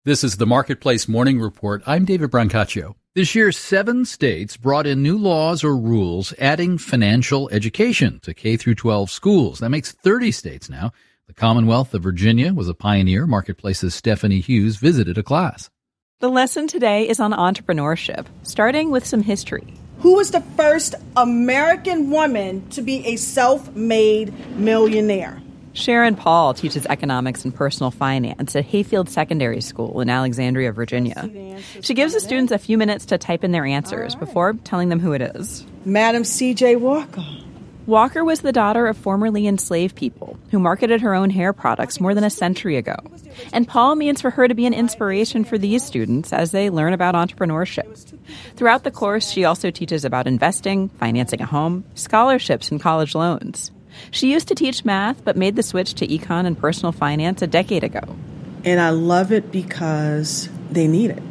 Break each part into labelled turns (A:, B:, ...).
A: This is the Marketplace Morning Report. I'm David Brancaccio. This year, 7 states brought in new laws or rules adding financial education to K-12 schools. That makes 30 states now. The Commonwealth of Virginia was a pioneer. Marketplace's Stephanie Hughes visited a class.
B: The lesson today is on entrepreneurship, starting with some history.
C: Who was the first American woman to be a self-made millionaire?
B: Sharon Paul teaches economics and personal finance at Hayfield Secondary School in Alexandria, Virginia. She gives the students a few minutes to type in their answers before telling them who it is.
C: Madam C.J. Walker.
B: Walker was the daughter of formerly enslaved people who marketed her own hair products more than a century ago. And Paul means for her to be an inspiration for these students as they learn about entrepreneurship. Throughout the course, she also teaches about investing, financing a home, scholarships, and college loans. She used to teach math, but made the switch to econ and personal finance a decade ago.
C: And I love it because they need it.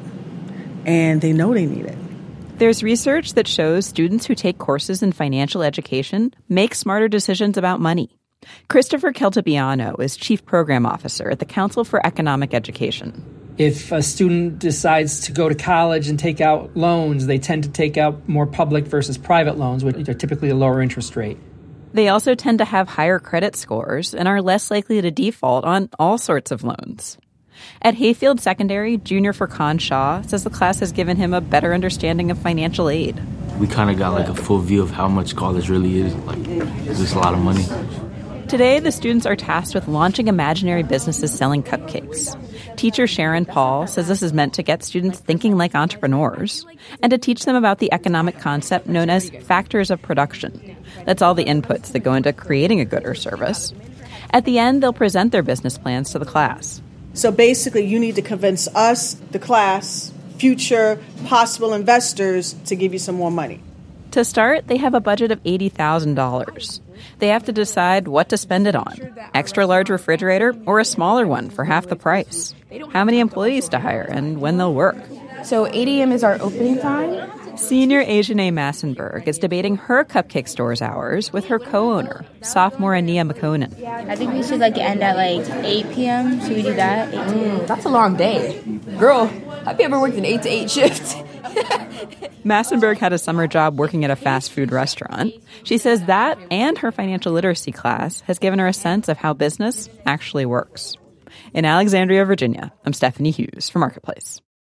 C: And they know they need it.
B: There's research that shows students who take courses in financial education make smarter decisions about money. Christopher Caltabiano is Chief Program Officer at the Council for Economic Education.
D: If a student decides to go to college and take out loans, they tend to take out more public versus private loans, which are typically a lower interest rate.
B: They also tend to have higher credit scores and are less likely to default on all sorts of loans. At Hayfield Secondary, Junior Furqan Shaw says the class has given him a better understanding of financial aid.
E: We kind of got a full view of how much college really is. It's just a lot of money.
B: Today, the students are tasked with launching imaginary businesses selling cupcakes. Teacher Sharon Paul says this is meant to get students thinking like entrepreneurs and to teach them about the economic concept known as factors of production. That's all the inputs that go into creating a good or service. At the end, they'll present their business plans to the class.
C: So basically, you need to convince us, the class, future possible investors to give you some more money.
B: To start, they have a budget of $80,000. They have to decide what to spend it on, extra large refrigerator or a smaller one for half the price, how many employees to hire, and when they'll work.
F: So 8 a.m. is our opening time.
B: Senior Asian Massenberg is debating her cupcake store's hours with her co-owner, sophomore Ania McConan.
F: I think we should end at 8 p.m. Should we do that?
G: That's a long day. Girl, have you ever worked an 8 to 8 shift?
B: Massenberg had a summer job working at a fast food restaurant. She says that and her financial literacy class has given her a sense of how business actually works. In Alexandria, Virginia, I'm Stephanie Hughes for Marketplace.